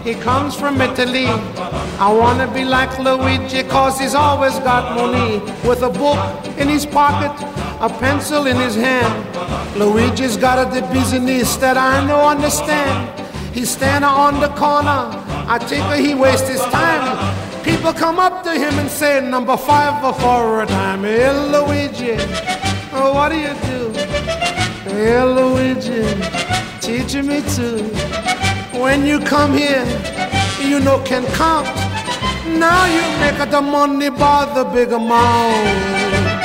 He comes from Italy. I wanna be like Luigi, cause he's always got money. With a book in his pocket, a pencil in his hand. Luigi's got the business that I no understand. He's standing on the corner, I think he wastes his time. People come up to him and say, number 5 for a dime. Hey Luigi, oh, what do you do? Hey Luigi, teach me to. When you come here, you know can count. Now you make the money by the big amount.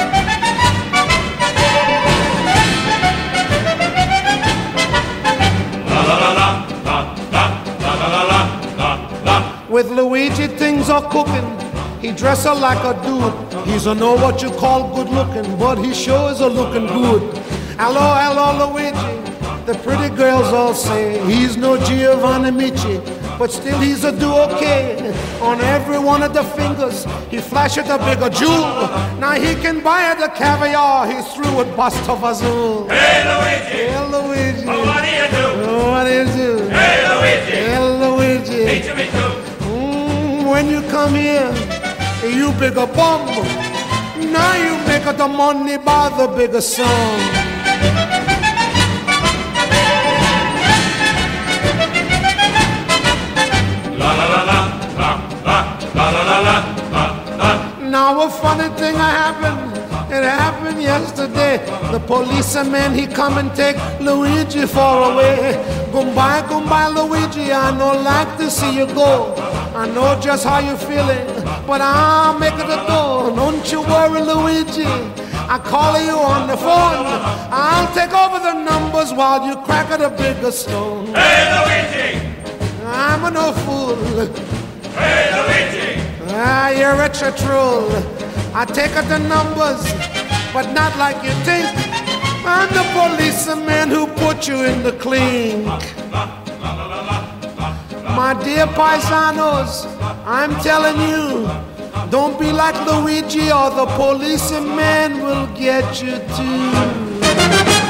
With Luigi things are cooking. He dresses like a dude. He's a know what you call good looking, but he sure is a looking good. Hello, hello Luigi. The pretty girls all say he's no Giovanni Mici, but still he's a do-okay. On every one of the fingers he flashes a bigger jewel. Now he can buy the caviar, he's through with Buster Vazoo. Hey Luigi! Hey Luigi! Oh, what do you do? Oh, what do you do? Hey Luigi! Hey Luigi! Teach me too. When you come here, you bigger bum. Now you make the money by the bigger sum. Now a funny thing happened. It happened yesterday. The policeman, he come and take Luigi far away. Goodbye, Luigi, I no like to see you go. I know just how you're feeling, but I'll make it a door. Don't you worry, Luigi, I call you on the phone. I'll take over the numbers while you crack at a bigger stone. Hey Luigi! I'm no fool. Hey Luigi! Ah, you're a troll. I take out the numbers, but not like you think. I'm the policeman who put you in the clink. My dear paisanos, I'm telling you, don't be like Luigi or the policeman will get you too.